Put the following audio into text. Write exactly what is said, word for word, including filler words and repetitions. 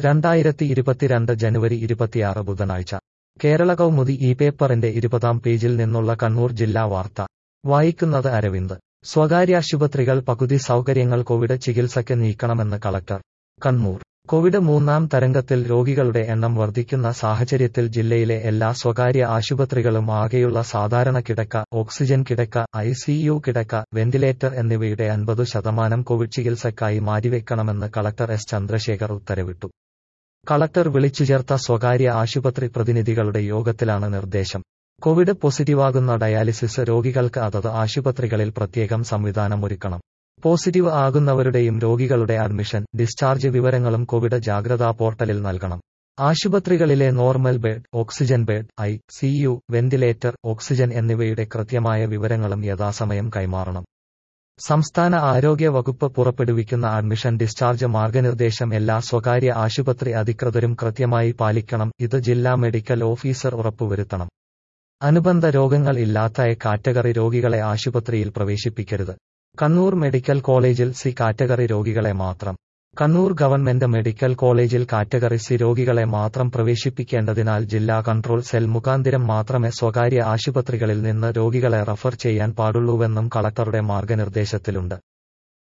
രണ്ടായിരത്തി ഇരുപത്തിരണ്ട് ജനുവരി ഇരുപത്തിയാറ് ബുധനാഴ്ച കേരള കൗമുദി ഈ പേപ്പറിന്റെ ഇരുപതാം പേജിൽ നിന്നുള്ള കണ്ണൂർ ജില്ലാ വാർത്ത വായിക്കുന്നത് അരവിന്ദ്. സ്വകാര്യാശുപത്രികൾ പകുതി സൗകര്യങ്ങൾ കോവിഡ് ചികിത്സയ്ക്ക് നീക്കണമെന്ന് കളക്ടർ. കണ്ണൂർ. കോവിഡ് മൂന്നാം തരംഗത്തിൽ രോഗികളുടെ എണ്ണം വർദ്ധിക്കുന്ന സാഹചര്യത്തിൽ ജില്ലയിലെ എല്ലാ സ്വകാര്യ ആശുപത്രികളും ആകെയുള്ള സാധാരണ കിടക്ക, ഓക്സിജൻ കിടക്ക, ഐ സി യു കിടക്ക, വെന്റിലേറ്റർ എന്നിവയുടെ അൻപത് ശതമാനം കോവിഡ് ചികിത്സയ്ക്കായി മാറ്റിവെക്കണമെന്ന് കളക്ടർ എസ് ചന്ദ്രശേഖർ ഉത്തരവിട്ടു. കളക്ടർ വിളിച്ചുചേർത്ത സ്വകാര്യ ആശുപത്രി പ്രതിനിധികളുടെ യോഗത്തിലാണ് നിർദ്ദേശം. കോവിഡ് പോസിറ്റീവാകുന്ന ഡയാലിസിസ് രോഗികൾക്ക് അതത് ആശുപത്രികളിൽ പ്രത്യേകം സംവിധാനമൊരുക്കണം. പോസിറ്റീവ് ആകുന്നവരുടെയും രോഗികളുടെ അഡ്മിഷൻ, ഡിസ്ചാർജ് വിവരങ്ങളും കോവിഡ് ജാഗ്രതാ പോർട്ടലിൽ നൽകണം. ആശുപത്രികളിലെ normal bed, oxygen bed, I C U, ventilator, oxygen എന്നിവയുടെ കൃത്യമായ വിവരങ്ങളും യഥാസമയം കൈമാറണം. സംസ്ഥാന ആരോഗ്യ വകുപ്പ് പുറപ്പെടുവിക്കുന്ന അഡ്മിഷൻ, ഡിസ്ചാർജ് മാർഗനിർദ്ദേശം എല്ലാ സ്വകാര്യ ആശുപത്രി അധികൃതരും കൃത്യമായി പാലിക്കണം. ഇത് ജില്ലാ മെഡിക്കൽ ഓഫീസർ ഉറപ്പുവരുത്തണം. അനുബന്ധ രോഗങ്ങൾ ഇല്ലാത്ത എ കാറ്റഗറി രോഗികളെ ആശുപത്രിയിൽ പ്രവേശിപ്പിക്കരുത്. കണ്ണൂർ മെഡിക്കൽ കോളേജിൽ സി കാറ്റഗറി രോഗികളെ മാത്രം. കണ്ണൂർ ഗവൺമെന്റ് മെഡിക്കൽ കോളേജിൽ കാറ്റഗറി സി രോഗികളെ മാത്രം പ്രവേശിപ്പിക്കേണ്ടതിനാൽ ജില്ലാ കൺട്രോൾ സെൽ മുഖാന്തിരം മാത്രമേ സ്വകാര്യ ആശുപത്രികളിൽ നിന്ന് രോഗികളെ റഫർ ചെയ്യാൻ പാടുള്ളൂവെന്നും കളക്ടറുടെ മാർഗനിർദ്ദേശത്തിലുണ്ട്.